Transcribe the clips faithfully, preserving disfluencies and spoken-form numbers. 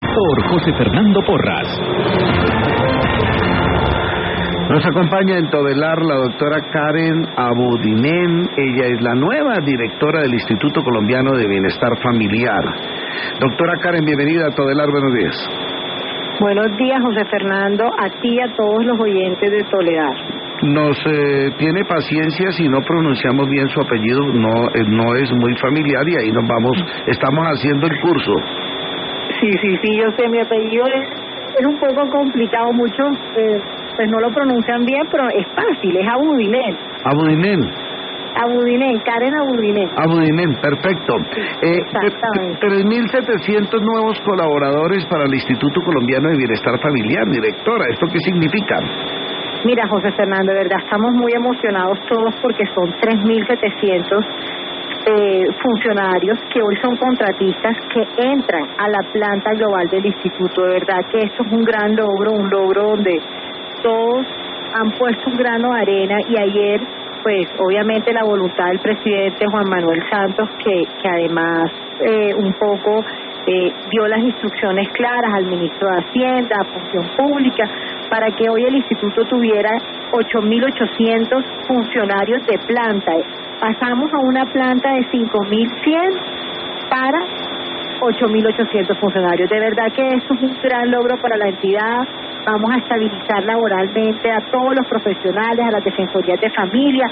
Doctor José Fernando Porras. Nos acompaña en Todelar la doctora Karen Abudinen. Ella es la nueva directora del Instituto Colombiano de Bienestar Familiar. Doctora Karen, bienvenida a Todelar, buenos días. Buenos días, José Fernando, a ti y a todos los oyentes de Todelar. Nos eh, tiene paciencia si no pronunciamos bien su apellido, no, eh, no es muy familiar y ahí nos vamos, estamos haciendo el curso. Sí, sí, sí, yo sé, mi apellido es, es un poco complicado, mucho, eh, pues no lo pronuncian bien, pero es fácil, es Abudinen. Abudinen. Abudinen, Karen Abudinen. Abudinen, perfecto. Sí, eh, exactamente. tres mil setecientos nuevos colaboradores para el Instituto Colombiano de Bienestar Familiar, directora, ¿esto qué significa? Mira, José Fernando, de verdad estamos muy emocionados todos porque son tres mil setecientos eh, funcionarios que hoy son contratistas que entran a la planta global del instituto. De verdad que esto es un gran logro, un logro donde todos han puesto un grano de arena y ayer, pues obviamente la voluntad del presidente Juan Manuel Santos, que, que además eh, un poco eh, dio las instrucciones claras al ministro de Hacienda, a Función Pública, para que hoy el instituto tuviera ocho mil ochocientos funcionarios de planta. Pasamos a una planta de cinco mil cien para ocho mil ochocientos funcionarios. De verdad que esto es un gran logro para la entidad. Vamos a estabilizar laboralmente a todos los profesionales, a las defensorías de familia,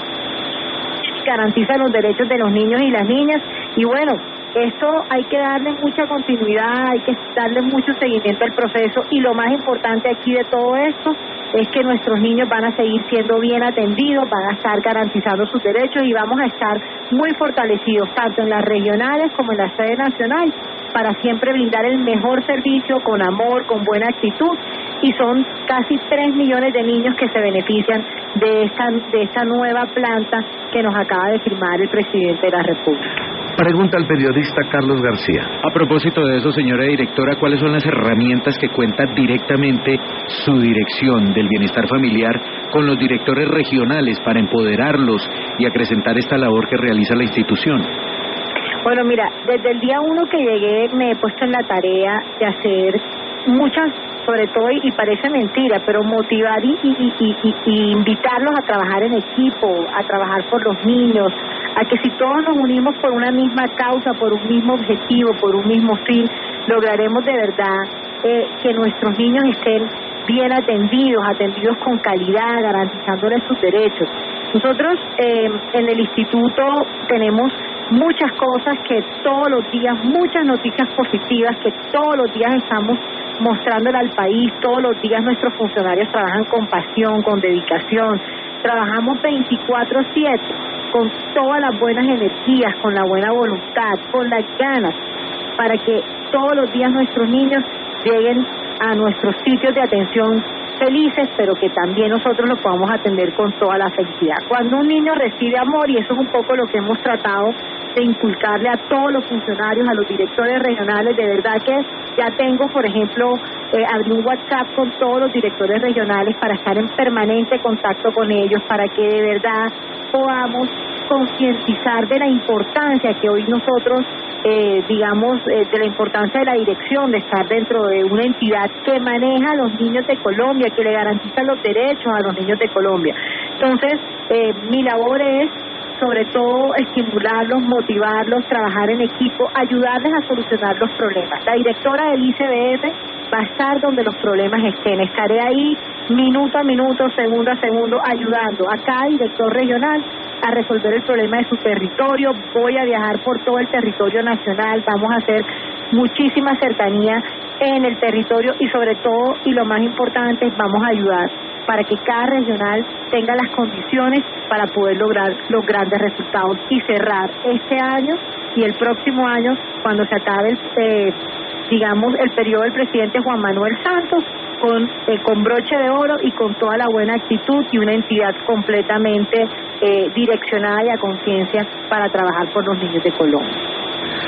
garantizan los derechos de los niños y las niñas. Y bueno, esto hay que darle mucha continuidad, hay que darle mucho seguimiento al proceso, y lo más importante aquí de todo esto es que nuestros niños van a seguir siendo bien atendidos, van a estar garantizando sus derechos y vamos a estar muy fortalecidos tanto en las regionales como en la sede nacional para siempre brindar el mejor servicio con amor, con buena actitud, y son casi tres millones de niños que se benefician de esta, de esta nueva planta que nos acaba de firmar el presidente de la República. Pregunta al periodista Carlos García. A propósito de eso, señora directora, ¿cuáles son las herramientas que cuenta directamente su dirección del bienestar familiar con los directores regionales para empoderarlos y acrecentar esta labor que realiza la institución? Bueno, mira, desde el día uno que llegué me he puesto en la tarea de hacer muchas, sobre todo, y parece mentira, pero motivar y, y, y, y, y invitarlos a trabajar en equipo, a trabajar por los niños, a que si todos nos unimos por una misma causa, por un mismo objetivo, por un mismo fin, lograremos de verdad eh, que nuestros niños estén bien atendidos, atendidos con calidad, garantizándoles sus derechos. Nosotros eh, en el instituto tenemos muchas cosas que todos los días, muchas noticias positivas que todos los días estamos mostrándole al país. Todos los días nuestros funcionarios trabajan con pasión, con dedicación, trabajamos veinticuatro siete con todas las buenas energías, con la buena voluntad, con las ganas, para que todos los días nuestros niños lleguen a nuestros sitios de atención felices, pero que también nosotros los podamos atender con toda la felicidad. Cuando un niño recibe amor, y eso es un poco lo que hemos tratado de inculcarle a todos los funcionarios, a los directores regionales, de verdad que ya tengo, por ejemplo, eh, abrí un WhatsApp con todos los directores regionales para estar en permanente contacto con ellos, para que de verdad podamos concientizar de la importancia que hoy nosotros, eh, digamos, eh, de la importancia de la dirección, de estar dentro de una entidad que maneja a los niños de Colombia, que le garantiza los derechos a los niños de Colombia. Entonces, eh, mi labor es sobre todo estimularlos, motivarlos, trabajar en equipo, ayudarles a solucionar los problemas. La directora del I C B F va a estar donde los problemas estén. Estaré ahí minuto a minuto, segundo a segundo, ayudando a cada director regional a resolver el problema de su territorio. Voy a viajar por todo el territorio nacional, vamos a hacer muchísima cercanía en el territorio y sobre todo, y lo más importante, vamos a ayudar para que cada regional tenga las condiciones para poder lograr los grandes resultados y cerrar este año y el próximo año, cuando se acabe el, eh, digamos, el periodo del presidente Juan Manuel Santos, con, eh, con broche de oro y con toda la buena actitud y una entidad completamente eh, direccionada y a conciencia para trabajar por los niños de Colombia.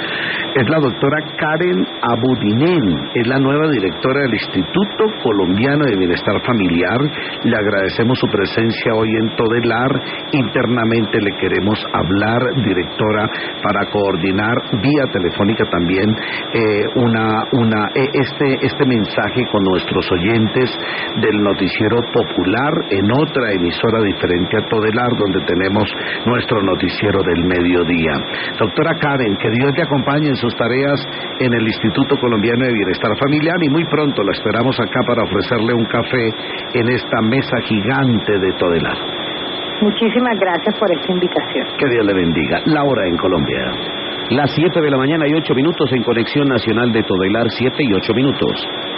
Es la doctora Karen Abudinen, es la nueva directora del Instituto Colombiano de Bienestar Familiar. Le agradecemos su presencia hoy en Todelar. Internamente le queremos hablar, directora, para coordinar vía telefónica también eh, una, una, eh, este, este mensaje con nuestros oyentes del Noticiero Popular en otra emisora diferente a Todelar, donde tenemos nuestro noticiero del mediodía. Doctora Karen, que Dios te acompañe en sus tareas en el Instituto Colombiano de Bienestar Familiar, y muy pronto la esperamos acá para ofrecerle un café en esta mesa gigante de Todelar. Muchísimas gracias por esta invitación. Que Dios le bendiga. La hora en Colombia. Las siete de la mañana y ocho minutos en Conexión Nacional de Todelar, siete y ocho minutos.